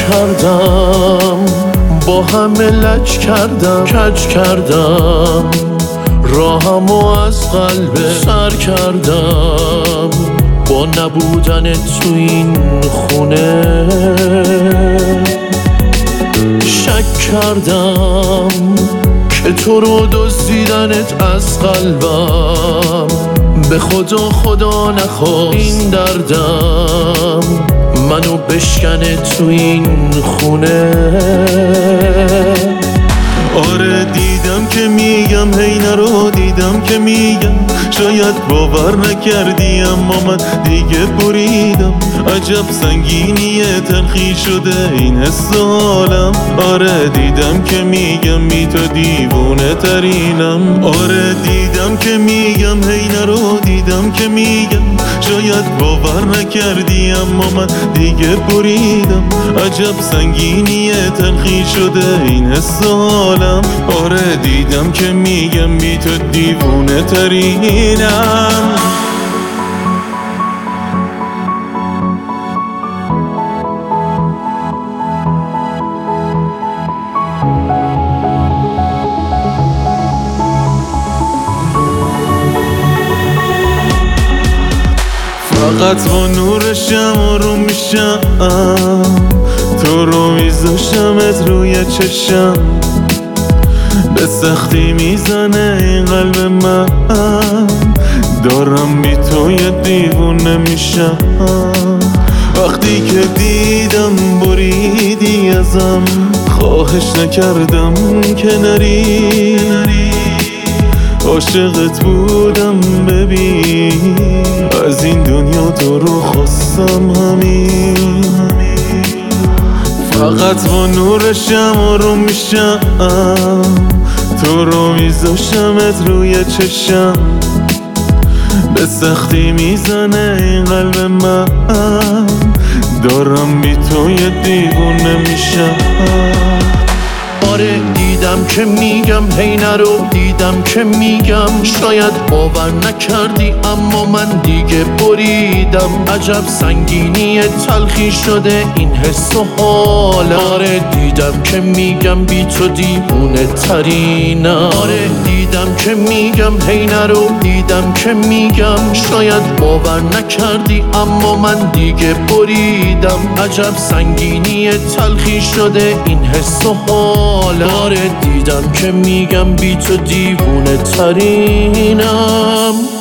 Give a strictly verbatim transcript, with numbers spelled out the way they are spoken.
کردم، با همه لج کردم، کج کردم، راهمو از قلب سر کردم، با نبودن تو این خونه شک کردم که تو رو دزدیدنت از قلبم، به خدا خدا نخواست این دردم منو بشکنه تو این خونه. آره دیدم که میگم هی نرو، دیدم که میگم شاید باور نکردی، اما من دیگه بریدم. عجب سنگینیه تلخی شده این حس حالم. آره دیدم که میگم بی تو دیوونه ترینم. آره دیدم که میگم هی نرو، دیدم که میگم شاید باور نکردی، اما من دیگه بریدم. عجب سنگینیه تلخی شده این حس حالم. آره دیدم که میگم بی تو دیوونه ترینم. فقط با نور شمع رو میشم، تو رو میذاشمت روی چشم، به سختی میزنه این قلب من، دارم بی تو یه دیوونه میشم. وقتی که دیدم بریدی ازم، خواهش نکردم که نری، عاشقت بودم ببین، از این دنیا تو رو خواستم همین. فقط با نور شمع رو میشم، تو رو میذاشمت روی چشم، به سختی میزنه این قلب من، دارم بی تو یه دیوونه میشم. آره دیدم که میگم هی نرو، دیدم که میگم شاید باور نکردی، اما من دیگه بریدم. عجب سنگینی تلخی شده این حس و حال. آره دیدم که میگم بی تو دیوونه ترینم. آره دیدم که میگم هی نرو، دیدم که میگم شاید باور نکردی، اما من دیگه بریدم. عجب سنگینی تلخی شده این حس و حال. آره دیدم که میگم بی تو دیوونه ترینم.